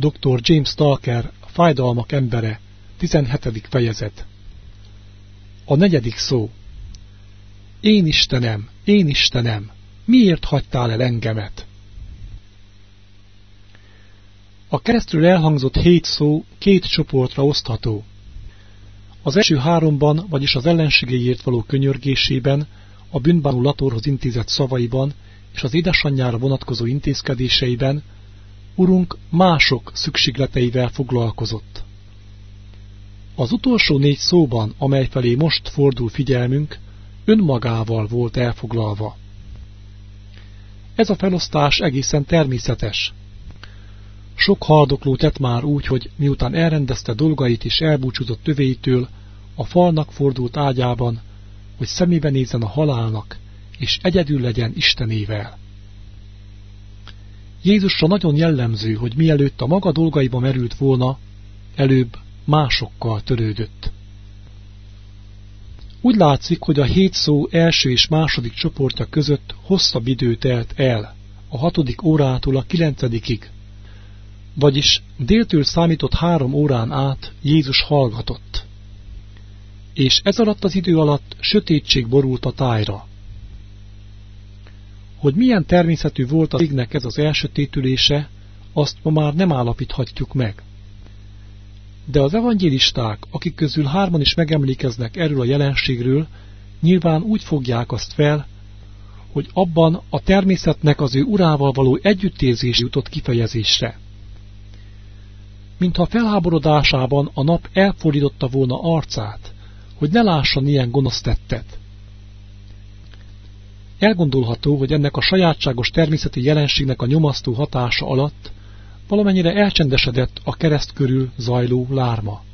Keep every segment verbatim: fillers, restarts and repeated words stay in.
doktor James Tucker, Fájdalmak embere, tizenhetedik fejezet. A negyedik szó. Én Istenem, én Istenem, miért hagytál el engemet? A keresztről elhangzott hét szó két csoportra osztható. Az első háromban, vagyis az ellenségeiért való könyörgésében, a bűnbánulatorhoz intézett szavaiban és az édesanyjára vonatkozó intézkedéseiben Urunk mások szükségleteivel foglalkozott. Az utolsó négy szóban, amely felé most fordul figyelmünk, önmagával volt elfoglalva. Ez a felosztás egészen természetes. Sok haldokló tett már úgy, hogy miután elrendezte dolgait és elbúcsúzott tövéitől, a falnak fordult ágyában, hogy szemébe nézzen a halálnak, és egyedül legyen Istenével. Jézusra nagyon jellemző, hogy mielőtt a maga dolgaiba merült volna, előbb másokkal törődött. Úgy látszik, hogy a hét szó első és második csoportja között hosszabb idő telt el, a hatodik órától a kilencedikig, vagyis déltől számított három órán át Jézus hallgatott. És ez alatt az idő alatt sötétség borult a tájra. Hogy milyen természetű volt az égnek ez az elsötétülése, azt ma már nem állapíthatjuk meg. De az evangélisták, akik közül hárman is megemlékeznek erről a jelenségről, nyilván úgy fogják azt fel, hogy abban a természetnek az ő urával való együttérzés jutott kifejezésre. Mintha felháborodásában a nap elfordította volna arcát, hogy ne lásson ilyen gonosz tettet. Elgondolható, hogy ennek a sajátságos természeti jelenségnek a nyomasztó hatása alatt valamennyire elcsendesedett a kereszt körül zajló lárma.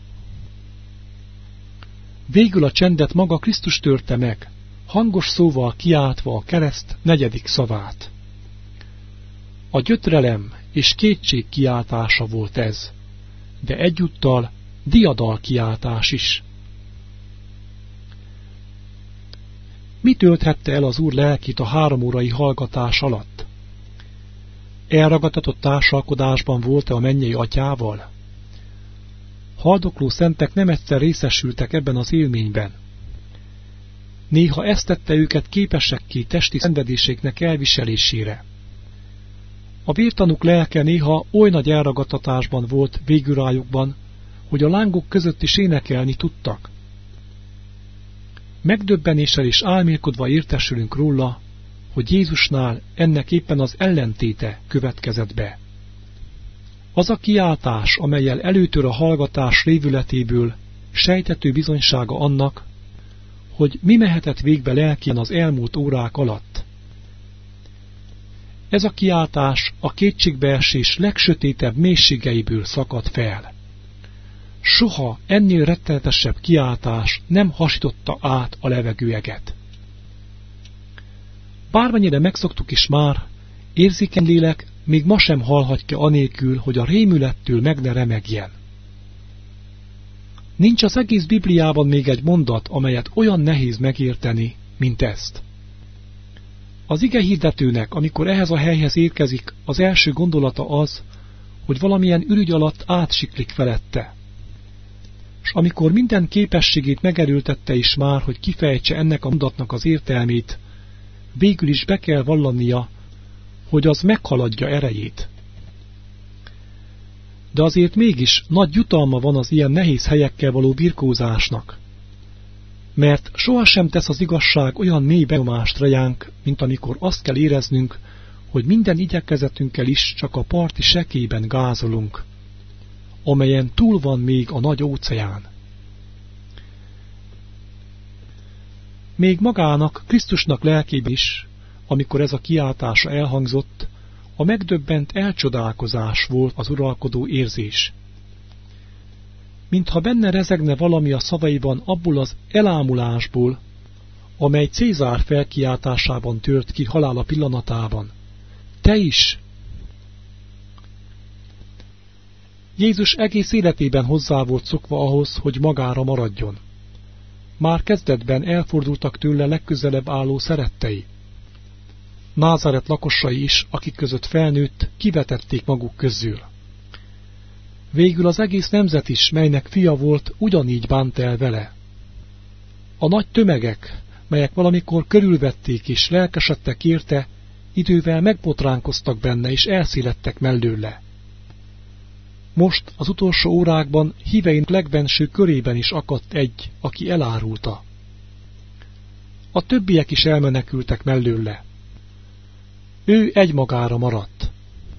Végül a csendet maga Krisztus törte meg, hangos szóval kiáltva a kereszt negyedik szavát. A gyötrelem és kétség kiáltása volt ez, de egyúttal diadal kiáltás is. Mi tölthette el az Úr lelkét a három órai hallgatás alatt? Elragadtatott társalkodásban volt-e a mennyei atyával? Haldokló szentek nem egyszer részesültek ebben az élményben. Néha ezt tette őket képesekké testi szenvedéséknek elviselésére. A vértanúk lelke néha oly nagy elragadtatásban volt végűrájukban, hogy a lángok között is énekelni tudtak. Megdöbbenéssel és álmélkodva értesülünk róla, hogy Jézusnál ennek éppen az ellentéte következett be. Az a kiáltás, amellyel előtör a hallgatás révületéből sejtető bizonysága annak, hogy mi mehetett végbe lelkén az elmúlt órák alatt. Ez a kiáltás a kétségbeesés legsötétebb mélységeiből szakad fel. Soha ennél rettenetesebb kiáltás nem hasította át a levegőeget. Bármennyire megszoktuk is már, érzékeny lélek még ma sem hallhatja anélkül, hogy a rémülettől meg ne remegjen. Nincs az egész Bibliában még egy mondat, amelyet olyan nehéz megérteni, mint ezt. Az igehirdetőnek, amikor ehhez a helyhez érkezik, az első gondolata az, hogy valamilyen ürügy alatt átsiklik felette. S amikor minden képességét megerőltette is már, hogy kifejtse ennek a mondatnak az értelmét, végül is be kell vallania, hogy az meghaladja erejét. De azért mégis nagy jutalma van az ilyen nehéz helyekkel való birkózásnak, mert sohasem tesz az igazság olyan mély benyomást rejánk, mint amikor azt kell éreznünk, hogy minden igyekezetünkkel is csak a parti sekében gázolunk, amelyen túl van még a nagy óceán. Még magának, Krisztusnak lelkében is, amikor ez a kiáltása elhangzott, a megdöbbent elcsodálkozás volt az uralkodó érzés. Mintha benne rezegne valami a szavaiban abból az elámulásból, amely Cézár felkiáltásában tört ki halála pillanatában. Te is! Jézus egész életében hozzá volt szokva ahhoz, hogy magára maradjon. Már kezdetben elfordultak tőle legközelebb álló szerettei. Názáret lakosai is, akik között felnőtt, kivetették maguk közül. Végül az egész nemzet is, melynek fia volt, ugyanígy bánt el vele. A nagy tömegek, melyek valamikor körülvették és lelkesedtek érte, idővel megbotránkoztak benne és elszélettek mellőle. Most az utolsó órákban híveink legbenső körében is akadt egy, aki elárulta. A többiek is elmenekültek mellőle. Ő egymagára maradt.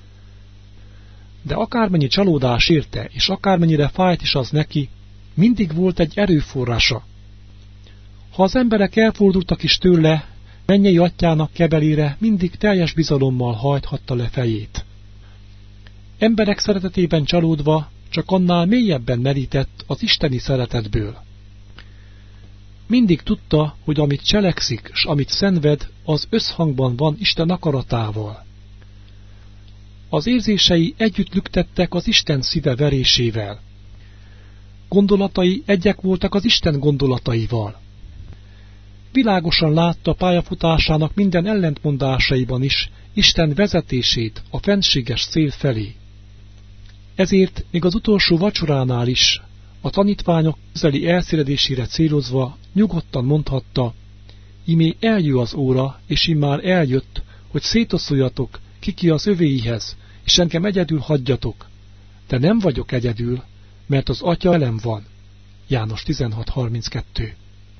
De akármennyi csalódás érte, és akármennyire fájt is az neki, mindig volt egy erőforrása. Ha az emberek elfordultak is tőle, mennyei atyának kebelére mindig teljes bizalommal hajthatta le fejét. Emberek szeretetében csalódva csak annál mélyebben merített az isteni szeretetből. Mindig tudta, hogy amit cselekszik, s amit szenved, az összhangban van Isten akaratával. Az érzései együtt lüktettek az Isten szíve verésével. Gondolatai egyek voltak az Isten gondolataival. Világosan látta pályafutásának minden ellentmondásaiban is Isten vezetését a fenséges cél felé. Ezért még az utolsó vacsoránál is, a tanítványok közeli elszéledésére célozva nyugodtan mondhatta, imé eljő az óra, és immár eljött, hogy szétoszoljatok kiki az övéihez, és engem egyedül hagyjatok. De nem vagyok egyedül, mert az Atya velem van. János tizenhat harminckettő.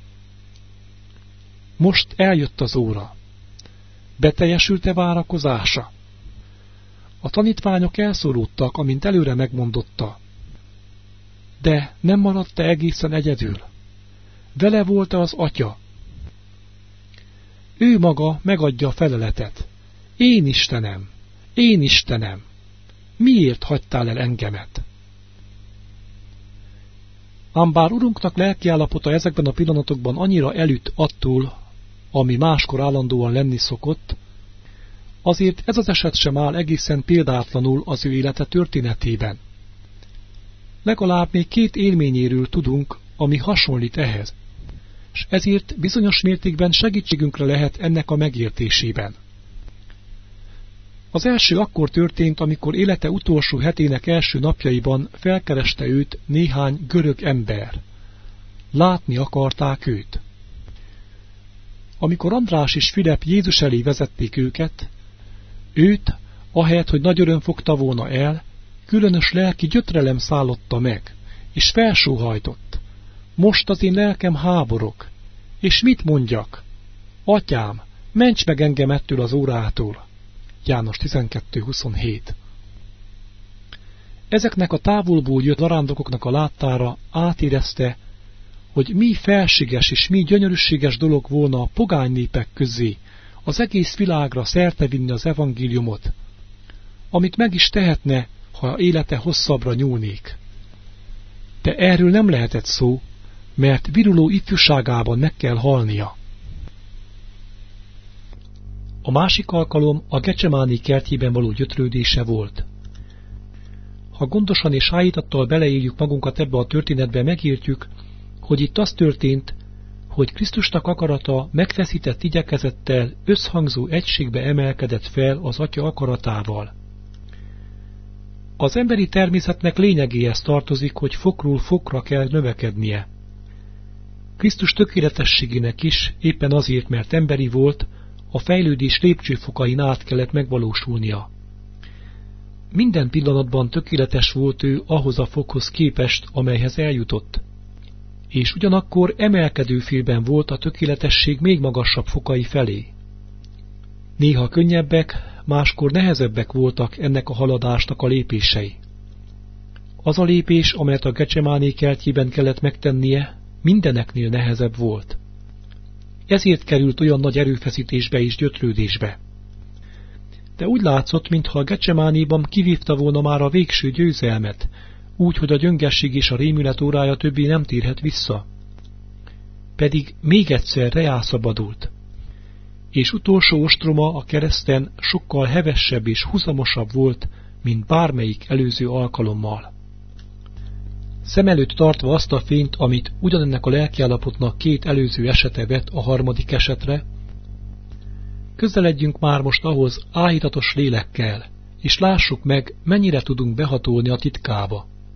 Most eljött az óra. Beteljesült-e várakozása? A tanítványok elszorultak, amint előre megmondotta. De nem maradt-e egészen egyedül? Vele volt az Atya. Ő maga megadja a feleletet. Én Istenem, én Istenem, miért hagytál el engemet? Ám bár Urunknak lelkiállapota ezekben a pillanatokban annyira elütt attól, ami máskor állandóan lenni szokott, azért ez az eset sem áll egészen példátlanul az ő élete történetében. Legalább még két élményéről tudunk, ami hasonlít ehhez, s ezért bizonyos mértékben segítségünkre lehet ennek a megértésében. Az első akkor történt, amikor élete utolsó hetének első napjaiban felkereste őt néhány görög ember. Látni akarták őt. Amikor András és Fülep Jézus elé vezették őket, őt, ahelyett, hogy nagy öröm fogta volna el, különös lelki gyötrelem szállotta meg, és felsóhajtott. Most az én lelkem háborog, és mit mondjak? Atyám, ments meg engem ettől az órától! János tizenkettő huszonhét. Ezeknek a távolból jött zarándokoknak a láttára átérezte, hogy mi felséges és mi gyönyörűséges dolog volna a pogány népek közé az egész világra szertevinni az evangéliumot, amit meg is tehetne, ha élete hosszabbra nyúlnék. De erről nem lehetett szó, mert viruló ifjúságában meg kell halnia. A másik alkalom a Gecsemáni kertjében való gyötrődése volt. Ha gondosan és áhítattal beleéljük magunkat ebbe a történetbe, megértjük, hogy itt az történt, hogy Krisztusnak akarata megfeszített igyekezettel összhangzó egységbe emelkedett fel az Atya akaratával. Az emberi természetnek lényegéhez tartozik, hogy fokról fokra kell növekednie. Krisztus tökéletességének is, éppen azért, mert emberi volt, a fejlődés lépcsőfokain át kellett megvalósulnia. Minden pillanatban tökéletes volt ő ahhoz a fokhoz képest, amelyhez eljutott, és ugyanakkor emelkedő félben volt a tökéletesség még magasabb fokai felé. Néha könnyebbek, máskor nehezebbek voltak ennek a haladásnak a lépései. Az a lépés, amelyet a Gecsemáné kertjében kellett megtennie, mindeneknél nehezebb volt. Ezért került olyan nagy erőfeszítésbe és gyötrődésbe. De úgy látszott, mintha a Gecsemánéban kivívta volna már a végső győzelmet, úgy, hogy a gyöngesség és a rémület órája többé nem térhet vissza. Pedig még egyszer reálszabadult, és utolsó ostroma a kereszten sokkal hevesebb és huzamosabb volt, mint bármelyik előző alkalommal. Szem előtt tartva azt a fényt, amit ugyanennek a lelkiállapotnak két előző esete vet a harmadik esetre, közeledjünk már most ahhoz áhítatos lélekkel, és lássuk meg, mennyire tudunk behatolni a titkába.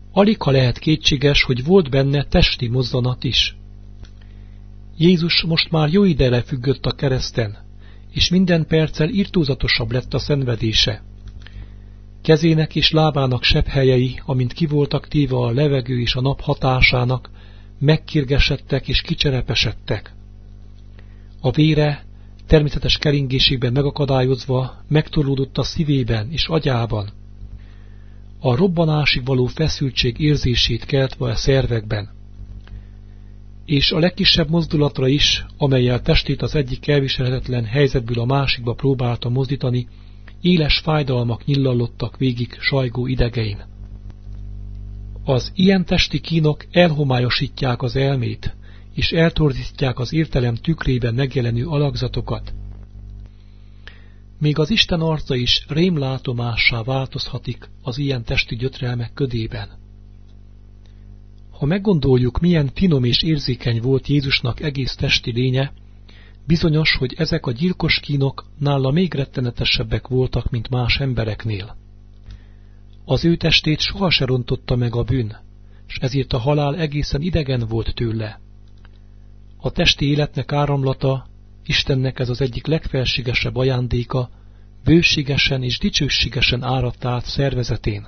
Aligha lehet kétséges, hogy volt benne testi mozzanat is. Jézus most már jó ide lefüggött a kereszten, és minden perccel irtózatosabb lett a szenvedése. Kezének és lábának sebhelyei, amint ki voltak téve a levegő és a nap hatásának, megkirgesedtek és kicserepesedtek. A vére, természetes keringésében megakadályozva, megtorlódott a szívében és agyában, a robbanásig való feszültség érzését keltve a szervekben. És a legkisebb mozdulatra is, amellyel testét az egyik elviselhetetlen helyzetből a másikba próbálta mozdítani, éles fájdalmak nyillallottak végig sajgó idegein. Az ilyen testi kínok elhomályosítják az elmét, és eltorzítják az értelem tükrében megjelenő alakzatokat. Még az Isten arca is rémlátomássá változhatik az ilyen testi gyötrelmek ködében. Ha meggondoljuk, milyen finom és érzékeny volt Jézusnak egész testi lénye, bizonyos, hogy ezek a gyilkos kínok nála még rettenetesebbek voltak, mint más embereknél. Az ő testét soha se rontotta meg a bűn, s ezért a halál egészen idegen volt tőle. A testi életnek áramlata, Istennek ez az egyik legfelségesebb ajándéka, bőségesen és dicsőségesen áradt át szervezetén.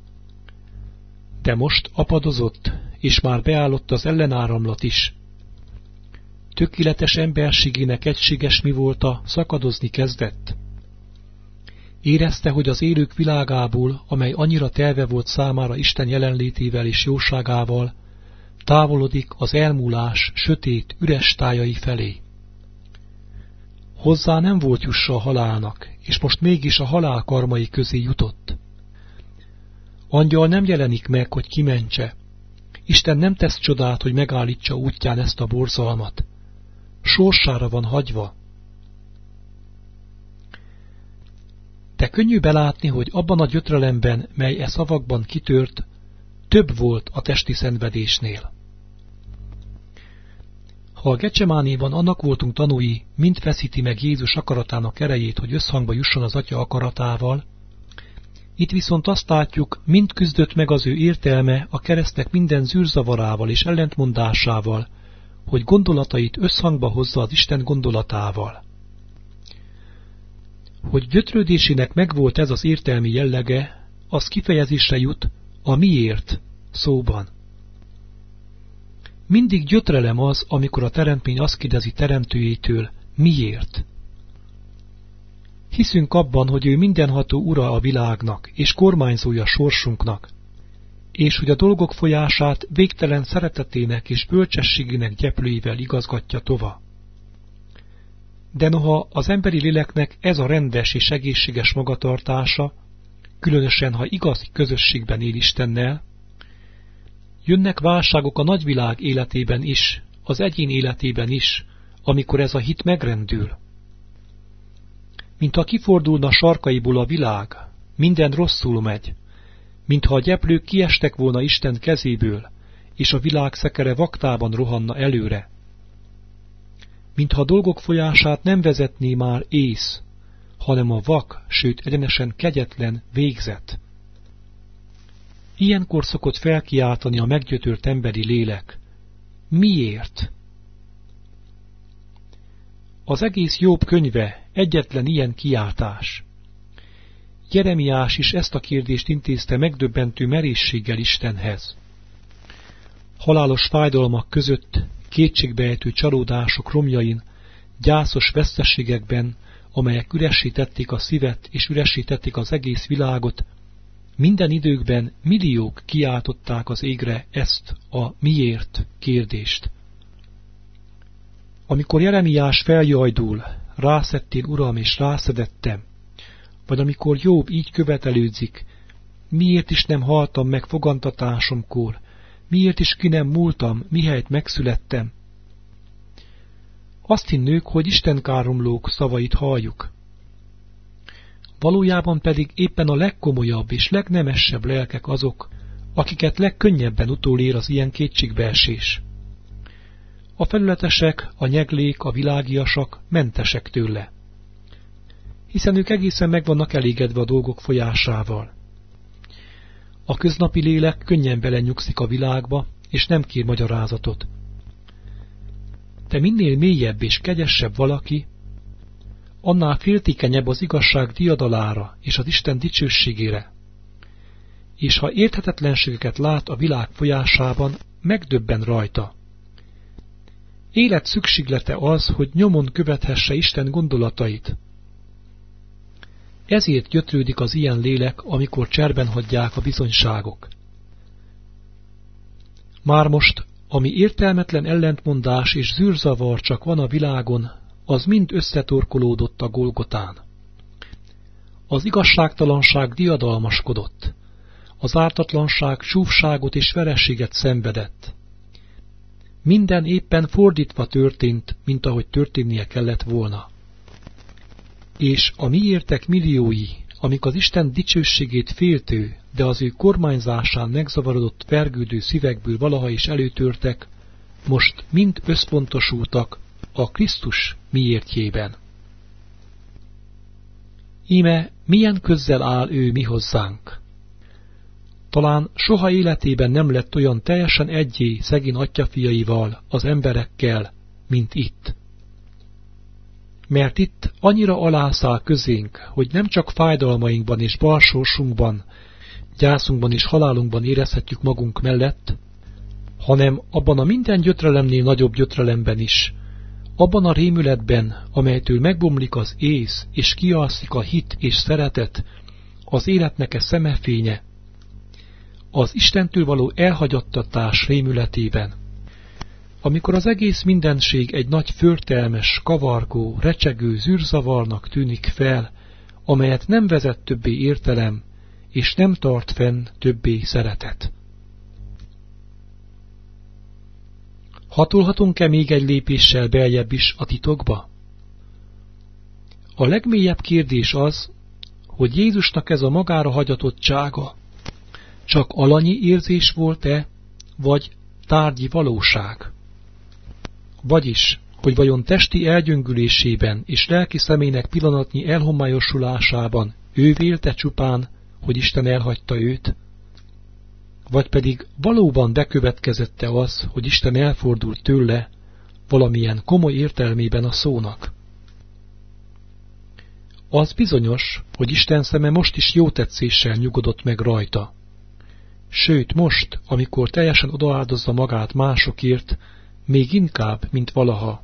De most apadozott, és már beállott az ellenáramlat is. Tökéletes emberségének egységes mi volta, szakadozni kezdett. Érezte, hogy az élők világából, amely annyira telve volt számára Isten jelenlétével és jóságával, távolodik az elmúlás sötét, üres tájai felé. Hozzá nem volt jussa a halálnak, és most mégis a halál karmai közé jutott. Angyal nem jelenik meg, hogy kimentse. Isten nem tesz csodát, hogy megállítsa útján ezt a borzalmat. Sorsára van hagyva. De könnyű belátni, hogy abban a gyötrelemben, mely e szavakban kitört, több volt a testi szenvedésnél. Ha a Gecsemánéban annak voltunk tanúi, mind feszíti meg Jézus akaratának erejét, hogy összhangba jusson az Atya akaratával, itt viszont azt látjuk, mind küzdött meg az ő értelme a keresztek minden zűrzavarával és ellentmondásával, hogy gondolatait összhangba hozza az Isten gondolatával. Hogy gyötrődésének megvolt ez az értelmi jellege, az kifejezésre jut a miért szóban. Mindig gyötrelem az, amikor a teremtmény azt kérdezi teremtőjétől, miért? Hiszünk abban, hogy ő mindenható ura a világnak, és kormányzója sorsunknak, és hogy a dolgok folyását végtelen szeretetének és bölcsességének gyeplőivel igazgatja tova. De noha az emberi léleknek ez a rendes és egészséges magatartása, különösen ha igazi közösségben él Istennel, jönnek válságok a nagyvilág életében is, az egyén életében is, amikor ez a hit megrendül. Mintha kifordulna sarkaiból a világ, minden rosszul megy, mintha a gyeplők kiestek volna Isten kezéből, és a világ szekere vaktában rohanna előre. Mintha a dolgok folyását nem vezetné már ész, hanem a vak, sőt egyenesen kegyetlen végzet. Ilyenkor szokott felkiáltani a meggyötört emberi lélek. Miért? Az egész Jobb könyve egyetlen ilyen kiáltás. Jeremiás is ezt a kérdést intézte megdöbbentő merészséggel Istenhez. Halálos fájdalmak között, kétségbeejtő csalódások romjain, gyászos veszteségekben, amelyek üresítették a szívet és üresítették az egész világot, minden időkben milliók kiáltották az égre ezt a miért kérdést. Amikor Jeremiás feljajdul, rászettél, Uram, és rászedettem, vagy amikor Jobb így követelődzik, miért is nem haltam meg fogantatásomkor, miért is ki nem múltam, mihelyt megszülettem? Azt hinnők, hogy istenkáromlók szavait halljuk. Valójában pedig éppen a legkomolyabb és legnemesebb lelkek azok, akiket legkönnyebben utolér az ilyen kétségbeesés. A felületesek, a nyeglék, a világiasak mentesek tőle, hiszen ők egészen meg vannak elégedve a dolgok folyásával. A köznapi lélek könnyen belenyugszik a világba, és nem kér magyarázatot. De minél mélyebb és kegyesebb valaki, annál féltékenyebb az igazság diadalára és az Isten dicsőségére. És ha érthetetlenségeket lát a világ folyásában, megdöbben rajta. Élet szükséglete az, hogy nyomon követhesse Isten gondolatait. Ezért gyötrődik az ilyen lélek, amikor cserben hagyják a bizonyságok. Már most, ami értelmetlen ellentmondás és zűrzavar csak van a világon, az mind összetorkolódott a Golgotán. Az igazságtalanság diadalmaskodott, az ártatlanság csúfságot és vereséget szenvedett. Minden éppen fordítva történt, mint ahogy történnie kellett volna. És a miértek milliói, amik az Isten dicsőségét féltő, de az ő kormányzásán megzavarodott vergődő szívekből valaha is előtörtek, most mind összpontosultak a Krisztus miértjében. Íme milyen közzel áll ő mi hozzánk. Talán soha életében nem lett olyan teljesen egyé szegény atyafiaival, az emberekkel, mint itt. Mert itt annyira alászáll közénk, hogy nem csak fájdalmainkban és balsorsunkban, gyászunkban és halálunkban érezhetjük magunk mellett, hanem abban a minden gyötrelemnél nagyobb gyötrelemben is, abban a rémületben, amelytől megbomlik az ész, és kialszik a hit és szeretet, az életnek e szemefénye, az Istentől való elhagyattatás rémületében. Amikor az egész mindenség egy nagy förtelmes, kavargó, recsegő zűrzavarnak tűnik fel, amelyet nem vezet többé értelem, és nem tart fenn többé szeretet. Hatolhatunk-e még egy lépéssel beljebb is a titokba? A legmélyebb kérdés az, hogy Jézusnak ez a magára hagyatottsága csak alanyi érzés volt-e, vagy tárgyi valóság? Vagyis, hogy vajon testi elgyöngülésében és lelki személynek pillanatnyi elhomályosulásában ő vélte csupán, hogy Isten elhagyta őt? Vagy pedig valóban bekövetkezette az, hogy Isten elfordult tőle valamilyen komoly értelmében a szónak? Az bizonyos, hogy Isten szeme most is jótetszéssel nyugodott meg rajta. Sőt, most, amikor teljesen odaáldozza magát másokért, még inkább, mint valaha.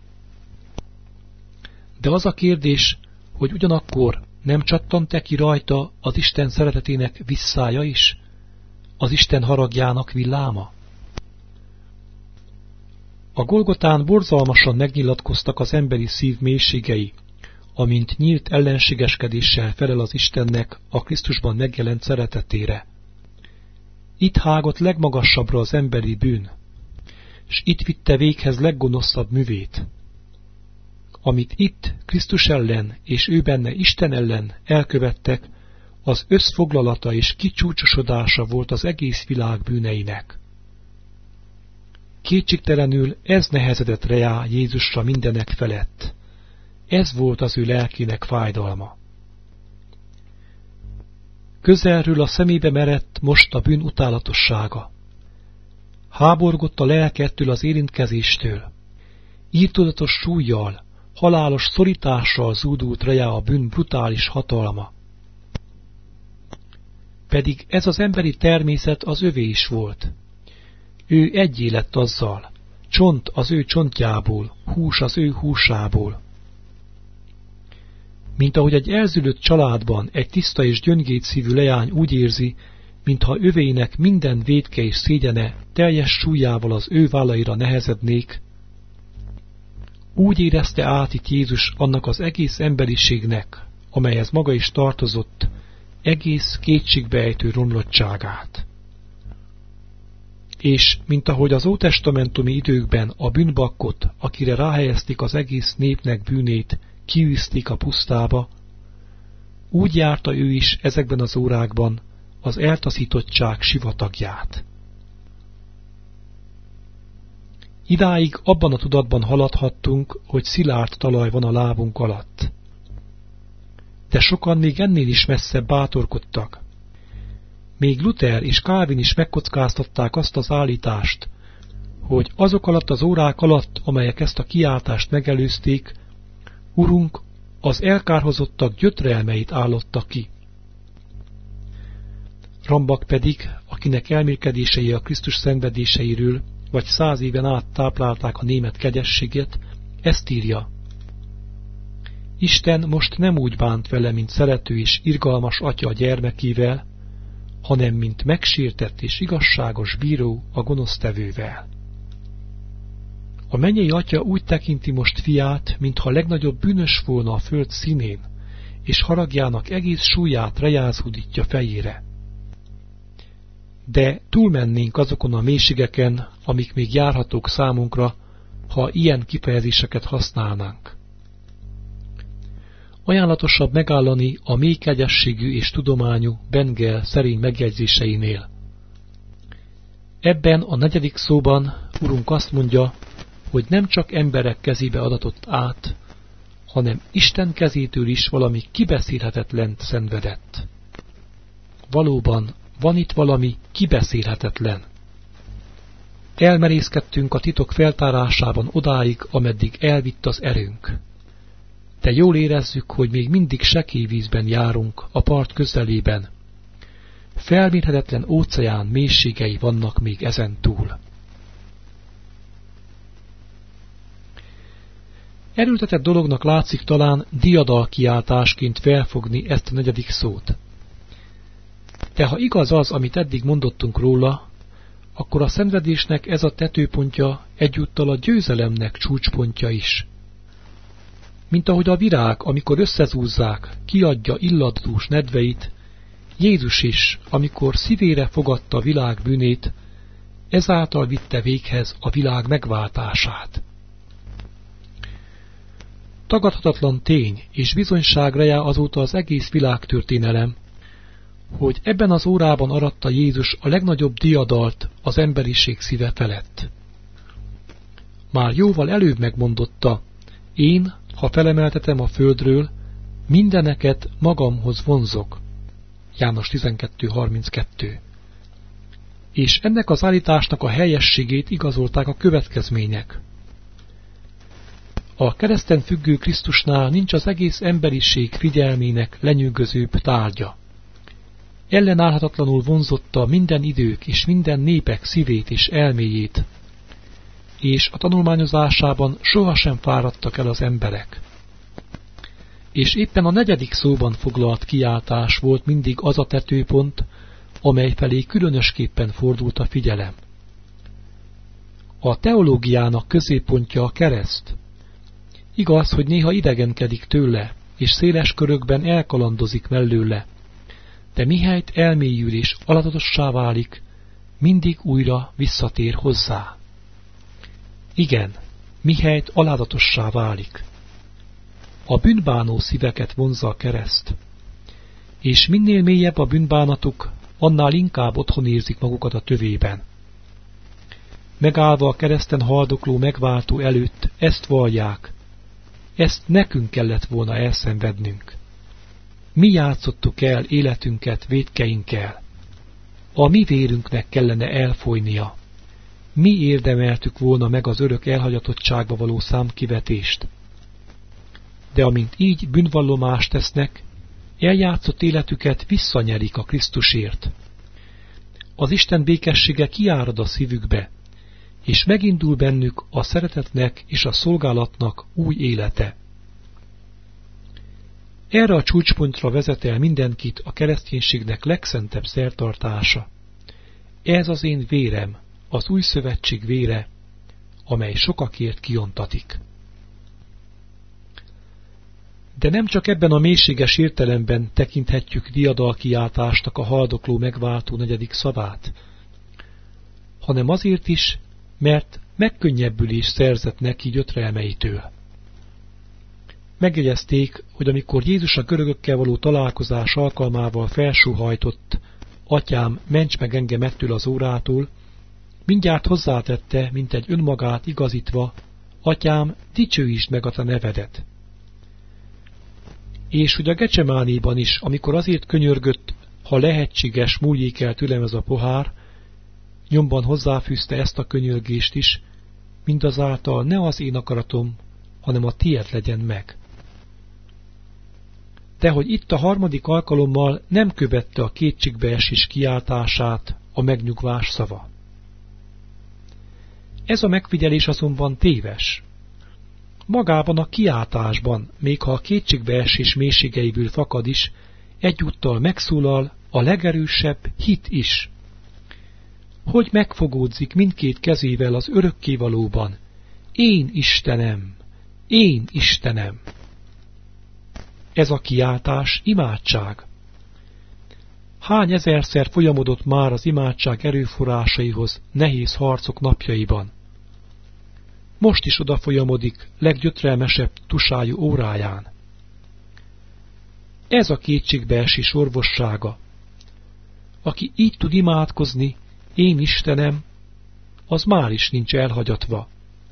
De az a kérdés, hogy ugyanakkor nem csattant-e ki rajta az Isten szeretetének visszája is? Az Isten haragjának villáma? A Golgotán borzalmasan megnyilatkoztak az emberi szív mélységei, amint nyílt ellenségeskedéssel felel az Istennek a Krisztusban megjelent szeretetére. Itt hágott legmagasabbra az emberi bűn, s itt vitte véghez leggonoszabb művét. Amit itt Krisztus ellen és ő benne Isten ellen elkövettek, az összfoglalata és kicsúcsosodása volt az egész világ bűneinek. Kétségtelenül ez nehezedett rá Jézusra mindenek felett. Ez volt az ő lelkének fájdalma. Közelről a szemébe merett most a bűn utálatossága. Háborgott a lelke ettől az érintkezéstől. Írtózatos súllyal, halálos szorítással zúdult rá a bűn brutális hatalma. Pedig ez az emberi természet az övé is volt. Ő egyé lett azzal, csont az ő csontjából, hús az ő húsából. Mint ahogy egy elzülött családban egy tiszta és gyöngéd szívű leány úgy érzi, mintha övének minden vétke és szégyene teljes súlyával az ő vállaira nehezednék, úgy érezte át itt Jézus annak az egész emberiségnek, amelyhez maga is tartozott, egész kétségbeejtő romlottságát. És, mint ahogy az ótestamentumi időkben a bűnbakkot, akire ráhelyezték az egész népnek bűnét, kiűzték a pusztába, úgy járta ő is ezekben az órákban az eltaszítottság sivatagját. Idáig abban a tudatban haladhattunk, hogy szilárd talaj van a lábunk alatt. De sokan még ennél is messzebb bátorkodtak. Még Luther és Calvin is megkockáztatták azt az állítást, hogy azok alatt az órák alatt, amelyek ezt a kiáltást megelőzték, Urunk az elkárhozottak gyötrelmeit állotta ki. Rambak pedig, akinek elmélkedései a Krisztus szenvedéseiről vagy száz éven át táplálták a német kegyességet, ezt írja. Isten most nem úgy bánt vele, mint szerető és irgalmas atya a gyermekével, hanem mint megsértett és igazságos bíró a gonosztevővel. A mennyei atya úgy tekinti most fiát, mintha a legnagyobb bűnös volna a föld színén, és haragjának egész súlyát rejázódítja fejére. De túlmennénk azokon a mélységeken, amik még járhatók számunkra, ha ilyen kifejezéseket használnánk. Ajánlatosabb megállani a mély kegyességű és tudományú Bengel szerény megjegyzéseinél. Ebben a negyedik szóban Urunk azt mondja, hogy nem csak emberek kezébe adatott át, hanem Isten kezétől is valami kibeszélhetetlent szenvedett. Valóban van itt valami kibeszélhetetlen. Elmerészkedtünk a titok feltárásában odáig, ameddig elvitt az erőnk. De jól érezzük, hogy még mindig sekély vízben járunk, a part közelében. Felmérhetetlen óceán mélységei vannak még ezen túl. Erőltetett dolognak látszik talán diadalkiáltásként felfogni ezt a negyedik szót. De ha igaz az, amit eddig mondottunk róla, akkor a szenvedésnek ez a tetőpontja egyúttal a győzelemnek csúcspontja is. Mint ahogy a virág, amikor összezúzzák, kiadja illatdús nedveit, Jézus is, amikor szívére fogadta a világ bűnét, ezáltal vitte véghez a világ megváltását. Tagadhatatlan tény és bizonyságra jár azóta az egész világtörténelem, hogy ebben az órában aratta Jézus a legnagyobb diadalt az emberiség szíve felett. Már jóval előbb megmondotta, én, ha felemeltetem a földről, mindeneket magamhoz vonzok. János tizenkettő harminckettő. És ennek az állításnak a helyességét igazolták a következmények. A kereszten függő Krisztusnál nincs az egész emberiség figyelmének lenyűgözőbb tárgya. Ellenállhatatlanul vonzotta minden idők és minden népek szívét és elméjét, és a tanulmányozásában sohasem fáradtak el az emberek. És éppen a negyedik szóban foglalt kiáltás volt mindig az a tetőpont, amely felé különösképpen fordult a figyelem. A teológiának középpontja a kereszt. Igaz, hogy néha idegenkedik tőle, és széles körökben elkalandozik mellőle, de mihelyt elmélyül és alatatossá válik, mindig újra visszatér hozzá. Igen, mihelyt alázatossá válik. A bűnbánó szíveket vonzza a kereszt, és minél mélyebb a bűnbánatuk, annál inkább otthon érzik magukat a tövében. Megállva a kereszten haldokló megváltó előtt ezt vallják, ezt nekünk kellett volna elszenvednünk. Mi játszottuk el életünket vétkeinkkel. A mi vérünknek kellene elfolynia. Mi érdemeltük volna meg az örök elhagyatottságba való számkivetést. De amint így bűnvallomást tesznek, eljátszott életüket visszanyerik a Krisztusért. Az Isten békessége kiárad a szívükbe, és megindul bennük a szeretetnek és a szolgálatnak új élete. Erre a csúcspontra vezet el mindenkit a kereszténységnek legszentebb szertartása. Ez az én vérem, az új szövetség vére, amely sokakért kiontatik. De nem csak ebben a mélységes értelemben tekinthetjük diadalkiáltásnak a haldokló megváltó negyedik szavát, hanem azért is, mert megkönnyebbülés szerzett neki gyötrelmeitől. Megjegyezték, hogy amikor Jézus a görögökkel való találkozás alkalmával felsóhajtott, Atyám, ments meg engem ettől az órától, mindjárt hozzátette, mint egy önmagát igazítva, Atyám, dicsőítsd meg a te nevedet. És hogy a Gecsemánéban is, amikor azért könyörgött, ha lehetséges, múljék el tőlem ez a pohár, nyomban hozzáfűzte ezt a könyörgést is, mindazáltal ne az én akaratom, hanem a tiéd legyen meg. De hogy itt a harmadik alkalommal nem követte a kétségbeesés kiáltását a megnyugvás szava. Ez a megfigyelés azonban téves. Magában a kiáltásban, még ha a kétségbeesés mélységeiből fakad is, egyúttal megszólal a legerősebb hit is. Hogy megfogódzik mindkét kezével az örökkévalóban: én Istenem, én Istenem. Ez a kiáltás imádság. Hány ezerszer folyamodott már az imádság erőforrásaihoz nehéz harcok napjaiban. Most is oda folyamodik leggyötrelmesebb tusájú óráján. Ez a kétségbeesés orvossága. Aki így tud imádkozni, én Istenem, az már is nincs elhagyatva.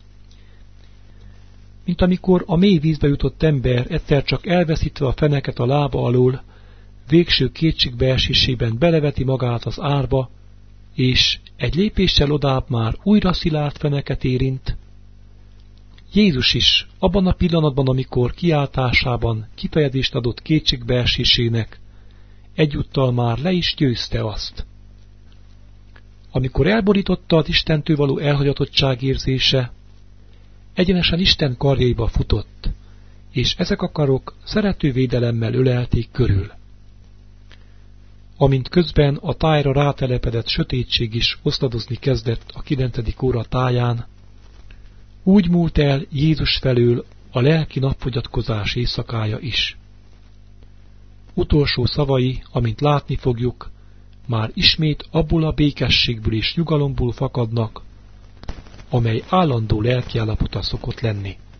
Mint amikor a mély vízbe jutott ember egyszer csak elveszítve a feneket a lába alól, végső kétségbeesésében beleveti magát az árba, és egy lépéssel odább már újra szilárd feneket érint. Jézus is abban a pillanatban, amikor kiáltásában kifejezést adott kétségbeesésének, egyúttal már le is győzte azt. Amikor elborította az Istentől való elhagyatottság érzése, egyenesen Isten karjaiba futott, és ezek a karok szerető védelemmel ölelték körül. Amint közben a tájra rátelepedett sötétség is oszladozni kezdett a kilencedik óra táján, úgy múlt el Jézus felől a lelki napfogyatkozás éjszakája is. Utolsó szavai, amint látni fogjuk, már ismét abból a békességből és nyugalomból fakadnak, amely állandó lelkiállapota szokott lenni.